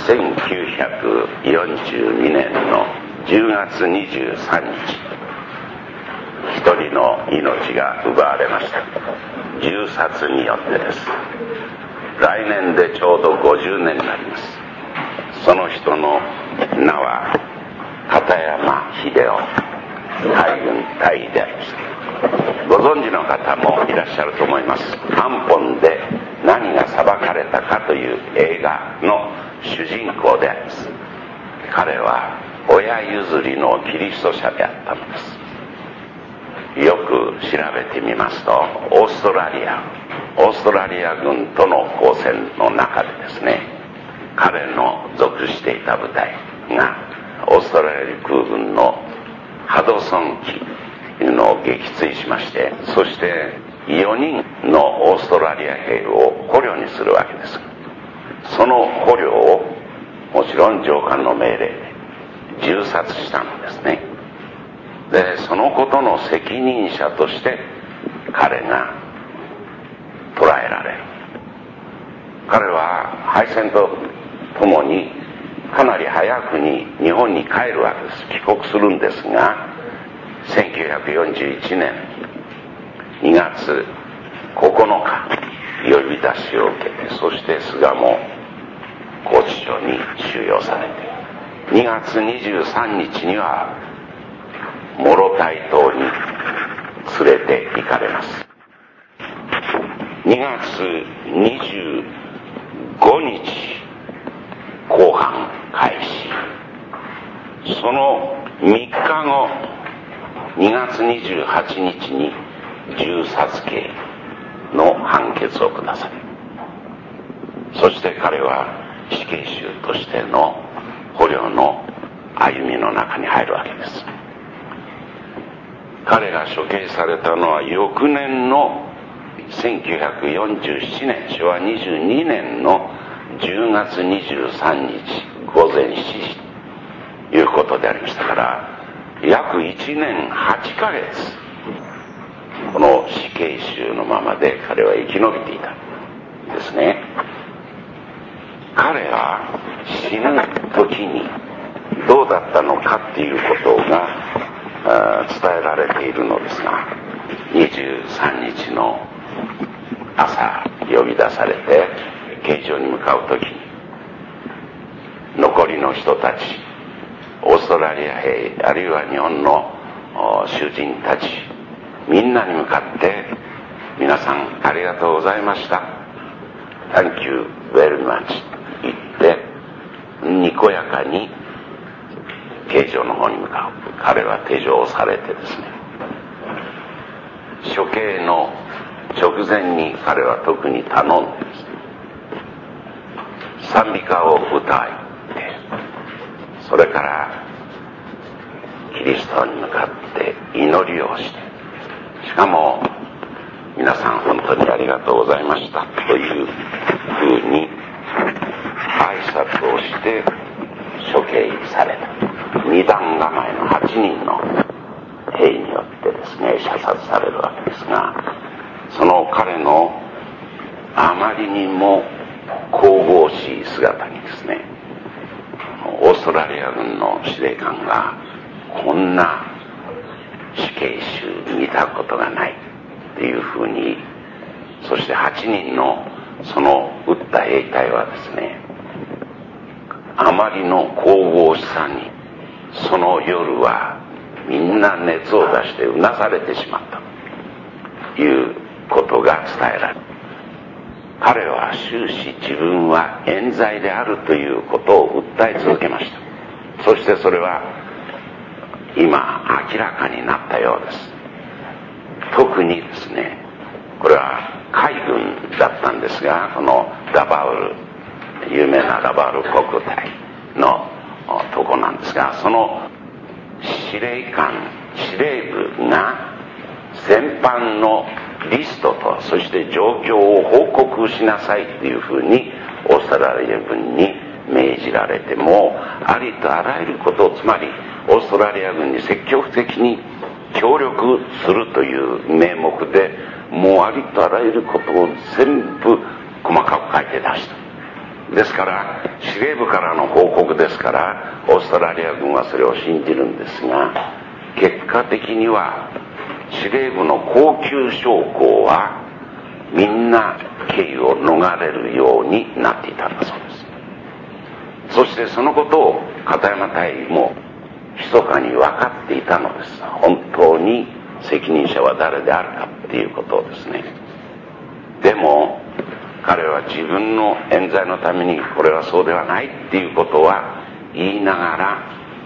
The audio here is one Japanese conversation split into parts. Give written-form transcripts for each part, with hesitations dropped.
1942年の10月23日、一人の命が奪われました。銃殺によってです。来年でちょうど50年になります。その人の名は片山秀夫、海軍大尉でありました。ご存知の方もいらっしゃると思います。韓本で何が裁かれたかという映画の主人公であります。彼は親譲りのキリスト者であったのです。よく調べてみますと、オーストラリア軍との交戦の中でですね、彼の属していた部隊がオーストラリア空軍のハドソン機というのを撃墜しまして、そして4人のオーストラリア兵を捕虜にするわけです。その捕虜をもちろん上官の命令で銃殺したのですね。で、そのことの責任者として彼が捕らえられる。彼は敗戦とともにかなり早くに日本に帰るわけです。帰国するんですが、1941年2月9日呼び出しを受けて、そして巣鴨拘置所に収容されて、2月23日には諸台島に連れて行かれます。2月25日公判開始。その3日後、2月28日に銃殺刑の判決を下され、そして彼は死刑囚としての捕虜の歩みの中に入るわけです。彼が処刑されたのは翌年の1947年、昭和22年の10月23日午前7時ということでありましたから、約1年8ヶ月この死刑囚のままで彼は生き延びていたんですね。彼が死ぬ時にどうだったのかっていうことが伝えられているのですが、23日の朝呼び出されて刑場に向かう時に、残りの人たち、オーストラリア兵あるいは日本の囚人たちみんなに向かって、皆さんありがとうございました、 Thank you very much と言ってにこやかに刑場の方に向かう。彼は手錠をされてですね、処刑の直前に彼は特に頼んでですね、賛美歌を歌い、それからキリストに向かって祈りをして、しかも皆さん本当にありがとうございましたというふうに挨拶をして処刑された。二段構えの8人の兵によってですね射殺されるわけですが、その彼のあまりにも神々しい姿にですね、オーストラリア軍の司令官がこんな死刑囚見たことがないっていうふうに、そして8人のその撃った兵隊はですね、あまりの神々しさにその夜はみんな熱を出してうなされてしまったということが伝えられる。彼は終始自分は冤罪であるということを訴え続けました。そしてそれは今明らかになったようです。特にですね、これは海軍だったんですが、このラバウル、有名なラバウル国隊のとこなんですが、その司令部が全般のリストと、そして状況を報告しなさいというふうにオーストラリア軍に命じられて、もありとあらゆることを、つまりオーストラリア軍に積極的に協力するという名目で、もうありとあらゆることを全部細かく書いて出した。 ですから司令部からの報告ですから、オーストラリア軍はそれを信じるんですが、結果的には司令部の高級将校はみんな刑を逃れるようになっていたんだそうです。そしてそのことを片山大尉も密かに分かっていたのです。本当に責任者は誰であるかっていうことをですね。でも彼は自分の冤罪のためにこれはそうではないっていうことは言いながら、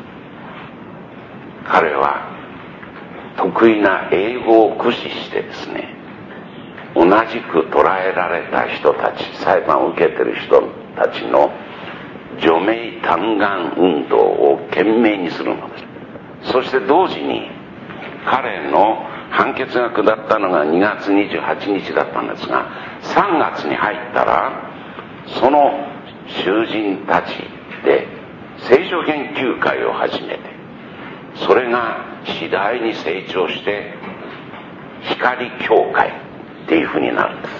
彼は得意な英語を駆使してですね、同じく捕らえられた人たち、裁判を受けてる人たちの除名嘆願運動を懸命にするのです。そして同時に彼の判決が下ったのが2月28日だったんですが、3月に入ったらその囚人たちで聖書研究会を始めて、それが次第に成長して光教会っていうふうになるんです。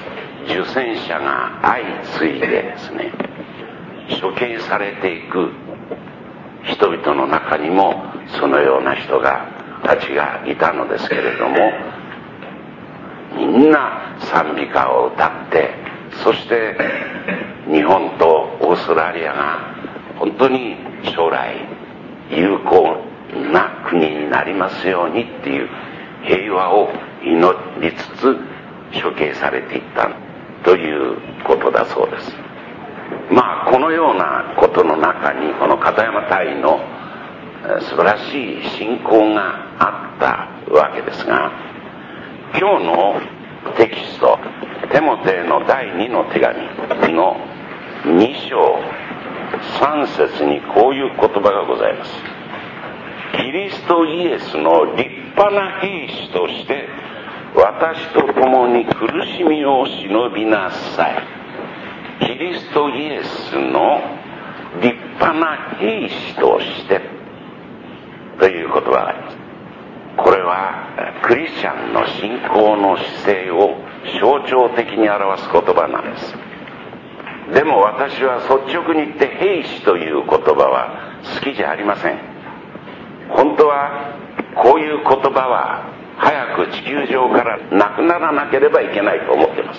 受選者が相次いでですね、処刑されていく人々の中にもそのような人たちがいたのですけれども、みんな賛美歌を歌って、そして日本とオーストラリアが本当に将来友好な国になりますようにっていう平和を祈りつつ処刑されていったということだそうです。このようなことの中にこの片山大尉の素晴らしい信仰があったわけですが、今日のテキスト、テモテへの第2の手紙の2章3節にこういう言葉がございます。キリストイエスの立派な兵士として私と共に苦しみを忍びなさい。キリストイエスの立派な兵士としてという言葉があります。これはクリスチャンの信仰の姿勢を象徴的に表す言葉なんです。でも私は率直に言って兵士という言葉は好きじゃありません。本当はこういう言葉は早く地球上からなくならなければいけないと思っています。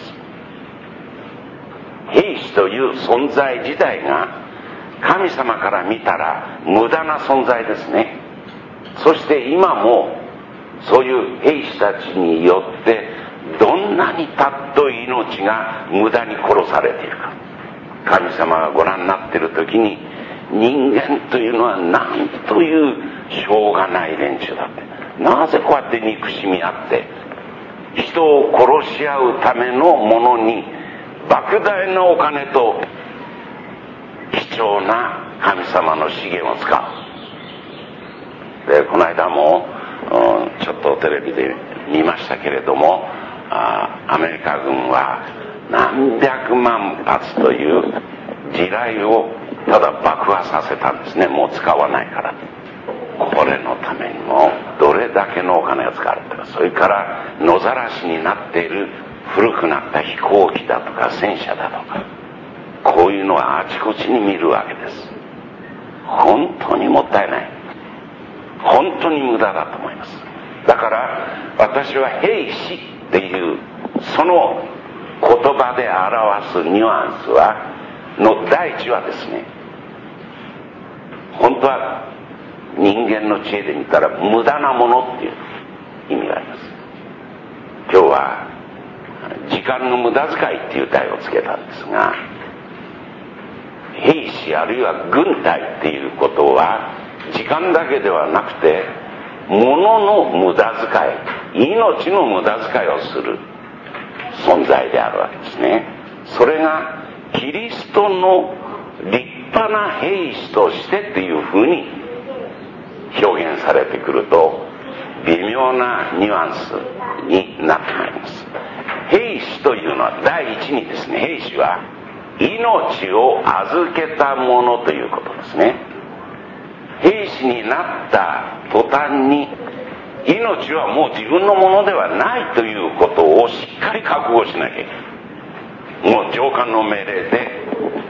兵士という存在自体が神様から見たら無駄な存在ですね。そして今もそういう兵士たちによってどんなにたっとい命が無駄に殺されているか、神様がご覧になっている時に、人間というのはなんというしょうがない連中だって、なぜこうやって憎しみ合って人を殺し合うためのものに莫大なお金と貴重な神様の資源を使う。でこの間もちょっとテレビで見ましたけれども、アメリカ軍は何百万発という地雷をただ爆破させたんですね。もう使わないから。これのためにもどれだけのお金が使われているか。それから野ざらしになっている古くなった飛行機だとか戦車だとか、こういうのはあちこちに見るわけです。本当にもったいない、本当に無駄だと思います。だから私は兵士っていうその言葉で表すニュアンスの第一はですね、本当は人間の知恵で見たら無駄なものっていう意味があります。今日は時間の無駄遣いっていう題をつけたんですが、兵士あるいは軍隊っていうことは時間だけではなくて物の無駄遣い、命の無駄遣いをする存在であるわけですね。それがキリストの立派な兵士としてっていうふうに表現されてくると微妙なニュアンスになってまいります。兵士というのは第一にですね、兵士は命を預けたものということですね。兵士になった途端に命はもう自分のものではないということをしっかり覚悟しなきゃいけない。もう上官の命令でいつど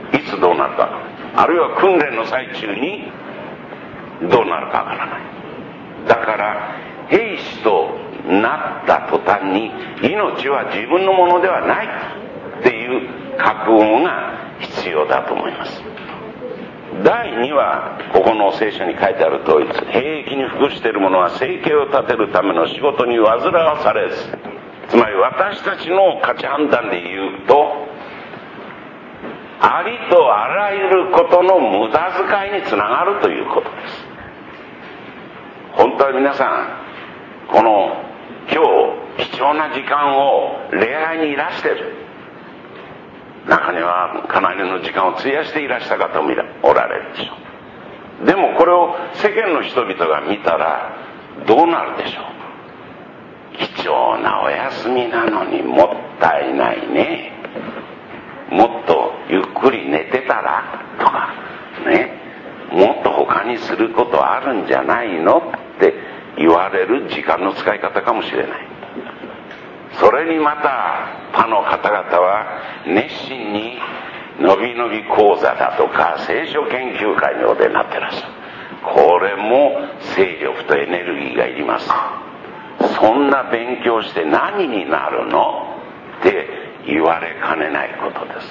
どうなるかわからない。あるいは訓練の最中にどうなるかわからない。だから兵士となった途端に命は自分のものではないっていう覚悟が必要だと思います。第2はここの聖書に書いてある通りです。兵役に服している者は生計を立てるための仕事に煩わされず、つまり私たちの価値判断で言うと、ありとあらゆることの無駄遣いにつながるということです。本当は皆さん、この今日貴重な時間を礼拝にいらしている、中にはかなりの時間を費やしていらした方もおられるでしょう。でもこれを世間の人々が見たらどうなるでしょう。貴重なお休みなのにもったいないね、もっとゆっくり寝てたらとかね、もっと他にすることあるんじゃないのって言われる時間の使い方かもしれない。それにまた他の方々は熱心にのびのび講座だとか聖書研究会にお出になってらっしゃる。これも精力とエネルギーがいります。そんな勉強して何になるのって言われかねないことです。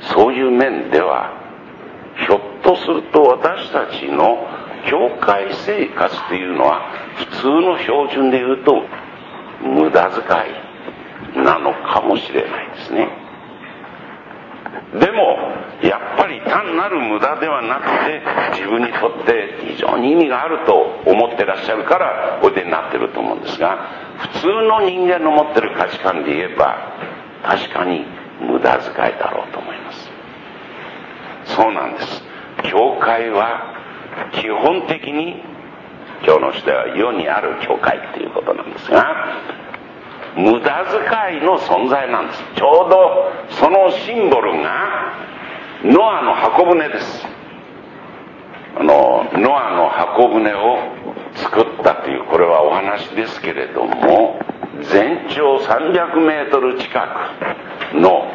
そういう面ではひょっとすると私たちの教会生活というのは普通の標準で言うと無駄遣いなのかもしれないですね。でもやっぱり単なる無駄ではなくて自分にとって非常に意味があると思ってらっしゃるからお出になってると思うんですが、普通の人間の持ってる価値観で言えば確かに無駄遣いだろうと思います。そうなんです。教会は基本的に今日の人は世にある教会ということなんですが、無駄遣いの存在なんです。ちょうどそのシンボルがノアの箱舟です。ノアの箱舟を作ったというこれはお話ですけれども、全長300メートル近くの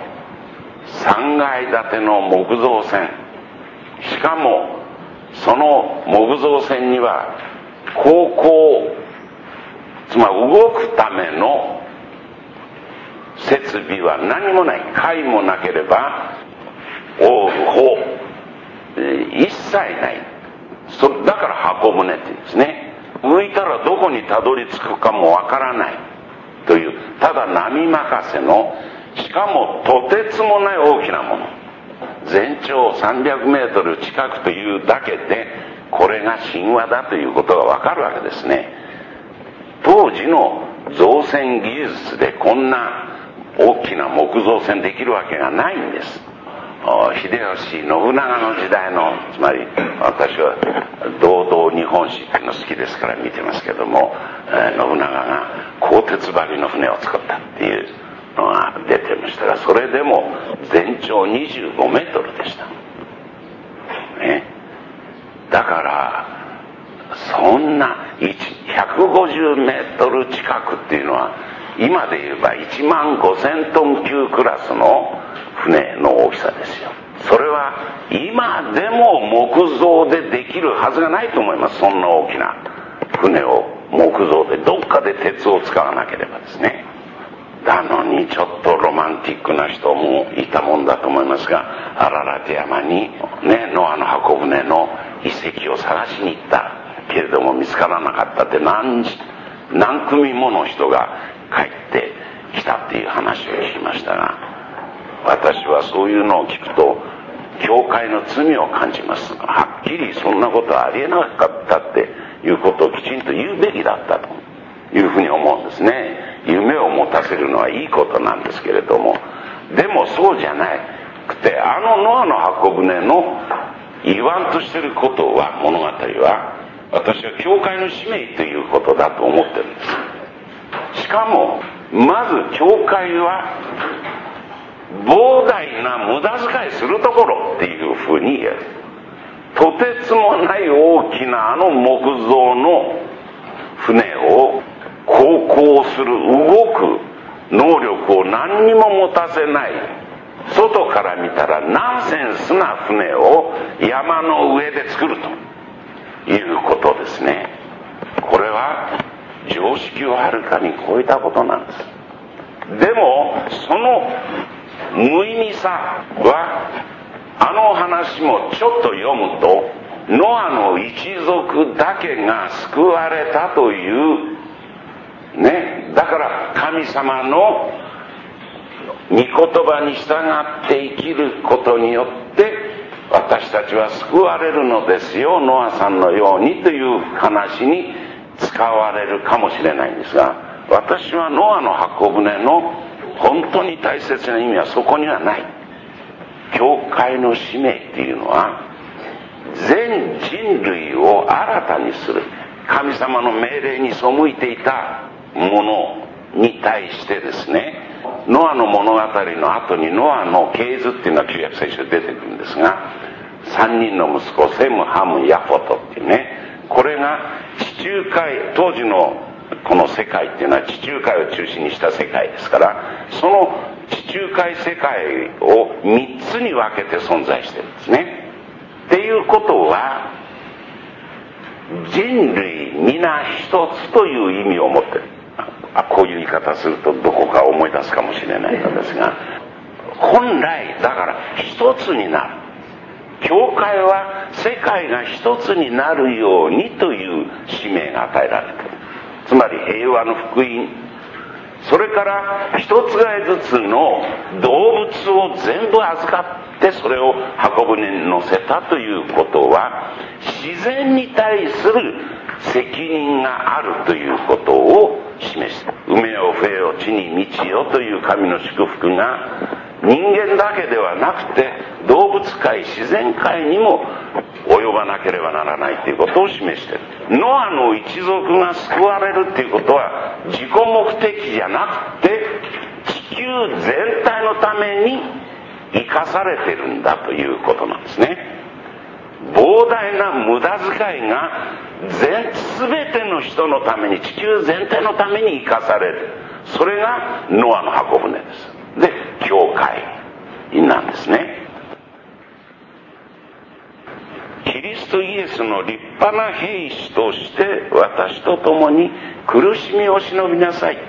3階建ての木造船、しかもその木造船には航行、つまり動くための設備は何もない。貝もなければオール砲一切ない。だから箱舟って言うんですね。浮いたらどこにたどり着くかもわからないという、ただ波任せの、しかもとてつもない大きなもの、全長300メートル近くというだけでこれが神話だということがわかるわけですね。当時の造船技術でこんな大きな木造船できるわけがないんです。秀吉信長の時代の、つまり私は道道日本史っていうの好きですから見てますけども、信長が鋼鉄張りの船を作ったっていうのが出てましたが、それでも全長25メートルでした、ね、だからそんな150メートル近くっていうのは今で言えば1万5000トン級クラスの船の大きさですよ。それは今でも木造でできるはずがないと思います。そんな大きな船を木造で、どっかで鉄を使わなければですね。なのにちょっとロマンティックな人もいたもんだと思いますが、アララテ山にね、ノアの箱舟の遺跡を探しに行ったけれども見つからなかったって、何組もの人が帰ってきたっていう話を聞きましたが、私はそういうのを聞くと教会の罪を感じます。はっきりそんなことはありえなかったっていうことをきちんと言うべきだったというふうに思うんですね。夢を持たせるのはいいことなんですけれども、でもそうじゃなくて、ノアの箱舟の言わんとしてることは、物語は私は教会の使命ということだと思ってるんです。しかもまず教会は膨大な無駄遣いするところっていうふうに言える。とてつもない大きな木造の船を航行する、動く能力を何にも持たせない外から見たらナンセンスな船を山の上で作るということですね。これは常識をはるかに超えたことなんです。でもその無意味さは、あの話もちょっと読むと、ノアの一族だけが救われたというね、だから神様の御言葉に従って生きることによって私たちは救われるのですよ、ノアさんのようにという話に使われるかもしれないんですが、私はノアの箱舟の本当に大切な意味はそこにはない。教会の使命っていうのは全人類を新たにする、神様の命令に背いていたものに対してですね、ノアの物語の後にノアの系図っていうのは旧約聖書に出てくるんですが、3人の息子セム、ハム、ヤフォトっていうね、これが地中海、当時のこの世界っていうのは地中海を中心にした世界ですから、その地中海世界を3つに分けて存在してるんですね。っていうことは人類皆一つという意味を持ってる。こういう言い方するとどこか思い出すかもしれないのですが、本来だから一つになる、教会は世界が一つになるようにという使命が与えられている。つまり平和の福音、それから一つがえずつの動物を全部預かってそれを箱舟に乗せたということは、自然に対する責任があるということを示して、埋めよ増えよ地に満ちよという神の祝福が人間だけではなくて動物界、自然界にも及ばなければならないということを示している。ノアの一族が救われるということは自己目的じゃなくて地球全体のために生かされているんだということなんですね。膨大な無駄遣いが全ての人のために、地球全体のために生かされる、それがノアの箱舟です。で、教会なんですね。キリストイエスの立派な兵士として私と共に苦しみを忍びなさい。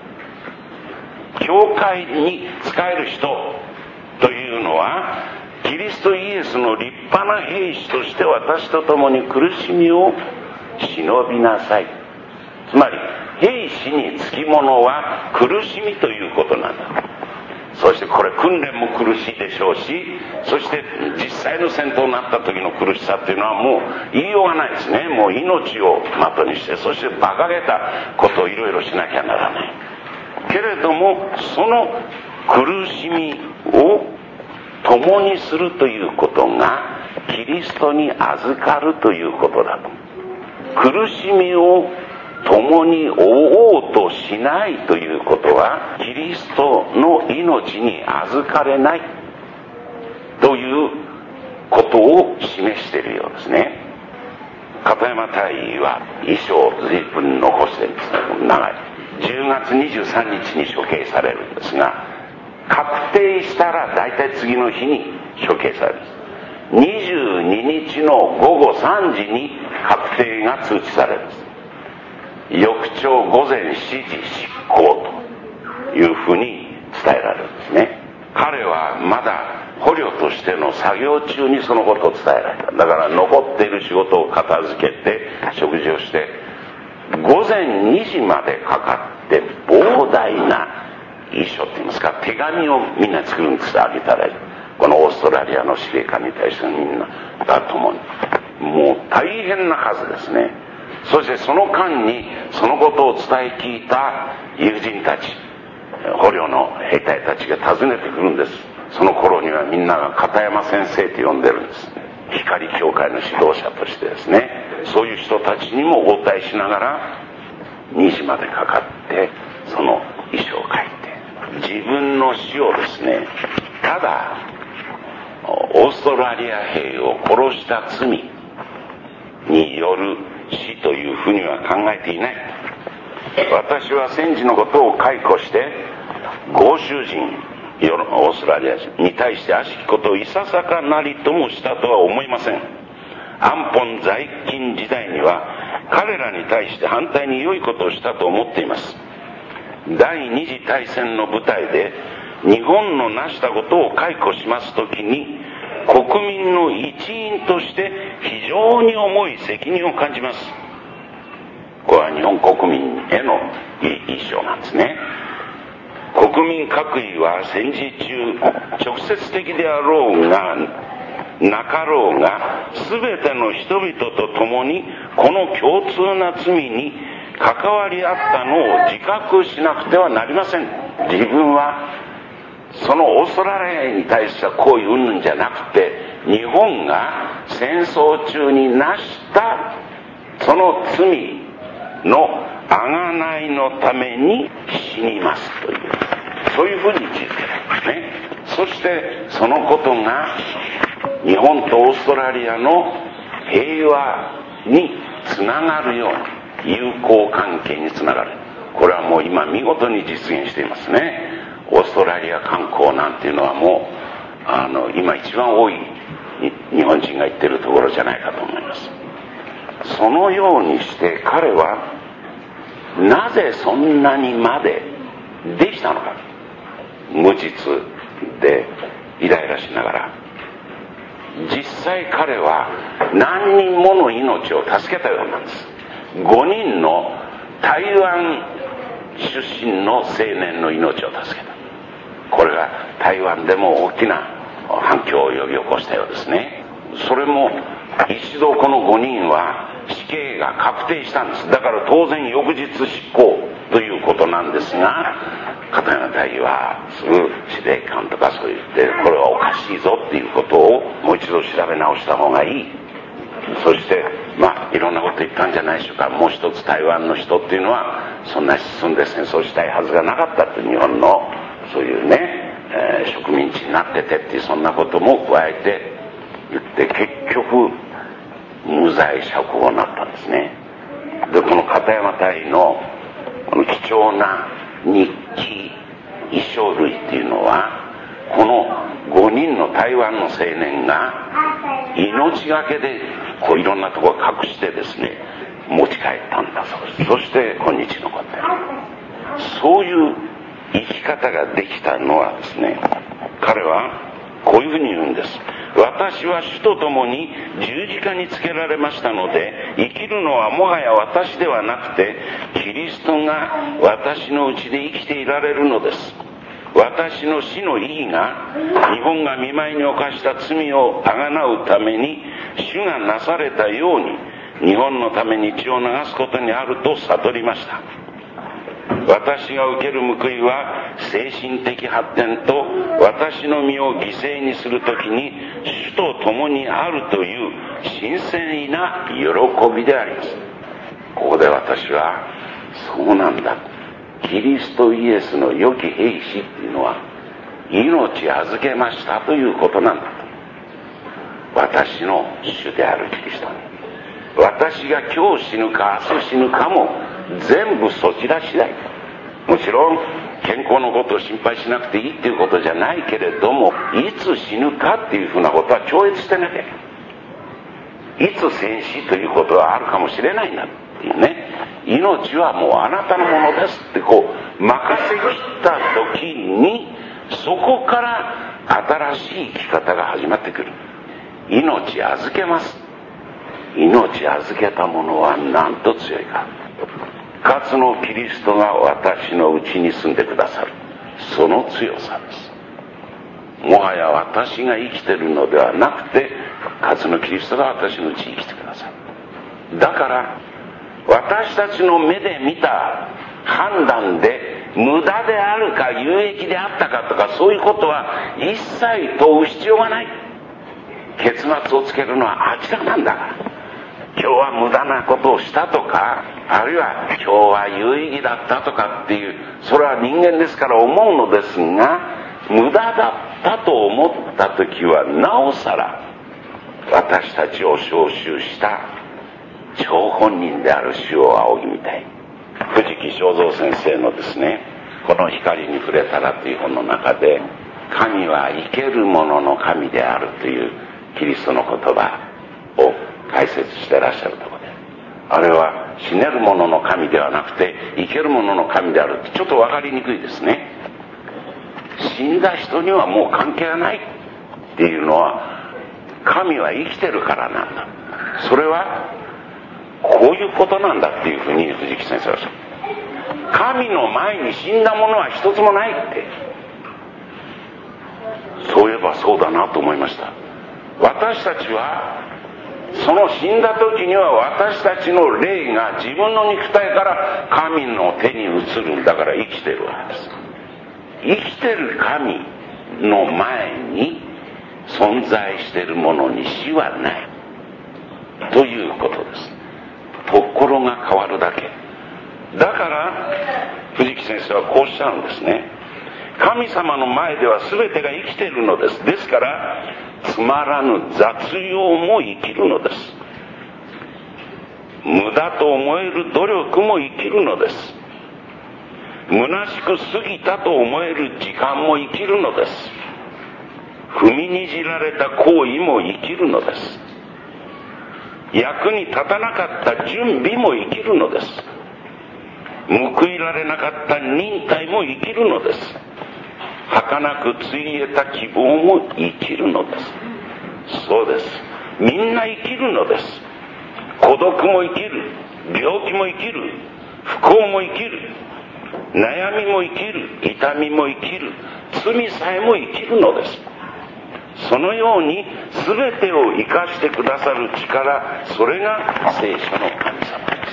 教会に仕える人というのはキリストイエスの立派な兵士として私と共に苦しみを忍びなさい。つまり兵士につきものは苦しみということなんだ。そしてこれ訓練も苦しいでしょうし、そして実際の戦闘になった時の苦しさっていうのはもう言いようがないですね。もう命を的にして、そして馬鹿げたことをいろいろしなきゃならない。けれどもその苦しみを共にするということがキリストに預かるということだと。苦しみを共に負おうとしないということはキリストの命に預かれないということを示しているようですね。片山大尉は遺書を随分残しているんですね。長い10月23日に処刑されるんですが、確定したら大体次の日に処刑されるんです。22日の午後3時に確定が通知されるんです。翌朝午前7時執行というふうに伝えられるんですね。彼はまだ捕虜としての作業中にそのことを伝えられた。だから残っている仕事を片付けて食事をして午前2時までかかって膨大な遺書って言いますか、手紙をみんな作るんです。あげたらこのオーストラリアの司令官に対してみんなが共にもう大変な数ですね。そしてその間にそのことを伝え聞いた友人たち、捕虜の兵隊たちが訪ねてくるんです。その頃にはみんなが片山先生と呼んでるんです。光教会の指導者としてですね、そういう人たちにも応対しながら2時までかかってその遺書を書いて、自分の死をですね、ただオーストラリア兵を殺した罪による死というふうには考えていない。私は戦時のことを解雇して豪州人オーストラリア人に対して悪しきことをいささかなりともしたとは思いません。安保在勤時代には彼らに対して反対に良いことをしたと思っています。第二次大戦の舞台で日本の成したことを回顧しますときに、国民の一員として非常に重い責任を感じます。これは日本国民への印象なんですね。国民各位は戦時中直接的であろうがなかろうが、全ての人々と共にこの共通な罪に関わり合ったのを自覚しなくてはなりません。自分はそのオーストラリアに対しては行為云々じゃなくて、日本が戦争中に成したその罪の贖いのために死にますという、そういうふうに位置づけられますね。そしてそのことが日本とオーストラリアの平和につながるように、友好関係につながる。これはもう今見事に実現していますね。オーストラリア観光なんていうのはもう今一番多い日本人が行ってるところじゃないかと思います。そのようにして彼はなぜそんなにまでできたのか、無実でイライラしながら。実際彼は何人もの命を助けたようなんです。5人の台湾出身の青年の命を助けた。これが台湾でも大きな反響を呼び起こしたようですね。それも一度この5人は死刑が確定したんです。だから当然翌日執行ということなんですが、片山大尉はすぐ司令官とかそう言って、これはおかしいぞっていうことをもう一度調べ直した方がいい。そしていろんなこと言ったんじゃないでしょうか。もう一つ台湾の人っていうのはそんな進んで戦争したいはずがなかったって、日本のそういうね、植民地になっててっていうそんなことも加えて言って、結局無罪釈放になったんですね。でこの片山大尉のこの貴重な日記遺書類っていうのは、この5人の台湾の青年が命がけでこういろんなところを隠してですね、持ち帰ったんだそうです。そして今日残っている。そういう生き方ができたのはですね、彼はこういうふうに言うんです。私は主と共に十字架につけられましたので、生きるのはもはや私ではなくてキリストが私のうちで生きていられるのです。私の死の意義が日本が見舞いに犯した罪をあがなうために主がなされたように、日本のために血を流すことにあると悟りました。私が受ける報いは精神的発展と私の身を犠牲にするときに主と共にあるという神聖な喜びであります。ここで私はそうなんだ、キリストイエスの良き兵士っていうのは命預けましたということなんだと。私の主であるキリストに、私が今日死ぬか明日死ぬかも全部そちら次第。もちろん健康のことを心配しなくていいっていうことじゃないけれども、いつ死ぬかっていうふうなことは超越してなきゃいつ戦死ということはあるかもしれないんだっていうね。命はもうあなたのものですってこう任せきった時に、そこから新しい生き方が始まってくる。命預けます。命預けたものはなんと強いか。復活のキリストが私のうちに住んでくださる、その強さです。もはや私が生きてるのではなくて、復活のキリストが私のうちに生きてくださる。だから私たちの目で見た判断で無駄であるか有益であったかとか、そういうことは一切問う必要がない。結末をつけるのはあちらなんだから。今日は無駄なことをしたとか、あるいは今日は有意義だったとかっていう、それは人間ですから思うのですが、無駄だったと思った時はなおさら私たちを召集した張本人である主を仰ぎ見たい。藤木正三先生のですね、この光に触れたらという本の中で、 神は生ける者の神であるというキリストの言葉を解説してらっしゃるところで、あれは死ねる者の神ではなくて生ける者の神であるってちょっと分かりにくいですね。死んだ人にはもう関係がないっていうのは、神は生きてるからなんだ、それはこういうことなんだっていうふうに藤木先生はおっしゃる。神の前に死んだものは一つもないって、そういえばそうだなと思いました。私たちはその死んだ時には私たちの霊が自分の肉体から神の手に移るんだから生きてるわけです。生きてる神の前に存在しているものに死はないということです。ところが変わるだけだから、藤木先生はこうおっしゃるんですね。神様の前では全てが生きているのです。ですからつまらぬ雑用も生きるのです。無駄と思える努力も生きるのです。虚しく過ぎたと思える時間も生きるのです。踏みにじられた行為も生きるのです。役に立たなかった準備も生きるのです。報いられなかった忍耐も生きるのです。儚くついえた希望も生きるのです。そうです。みんな生きるのです。孤独も生きる、病気も生きる、不幸も生きる、悩みも生きる、痛みも生きる、罪さえも生きるのです。そのように全てを生かしてくださる力、それが聖書の神様です。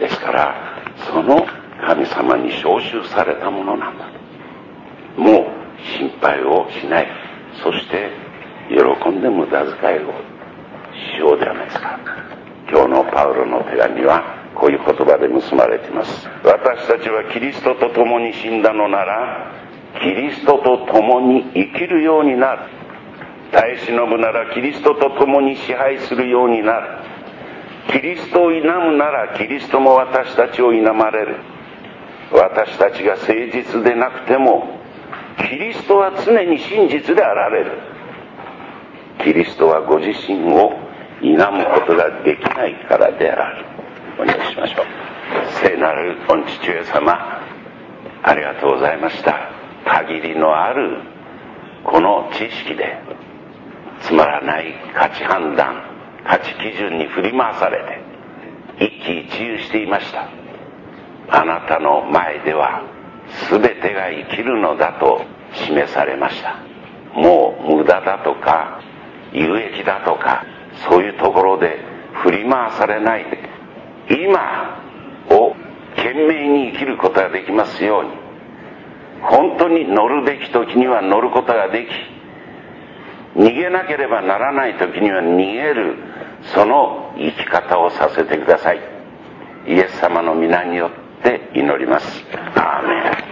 ですからその神様に召集されたものなんだ。もう心配をしない、そして喜んで無駄遣いをしようではないですか。今日のパウロの手紙はこういう言葉で結ばれています。私たちはキリストと共に死んだのならキリストと共に生きるようになる。耐え忍ぶならキリストと共に支配するようになる。キリストを否むならキリストも私たちを否まれる。私たちが誠実でなくてもキリストは常に真実であられる。キリストはご自身を否むことができないからである。お祈りしましょう。聖なる御父上様、ありがとうございました。限りのあるこの知識でつまらない価値判断、価値基準に振り回されて一喜一憂していました。あなたの前では全てが生きるのだと示されました。もう無駄だとか有益だとかそういうところで振り回されないで、今を懸命に生きることができますように、本当に乗るべき時には乗ることができ、逃げなければならない時には逃げる、その生き方をさせてください。イエス様の皆によって祈ります。アーメン。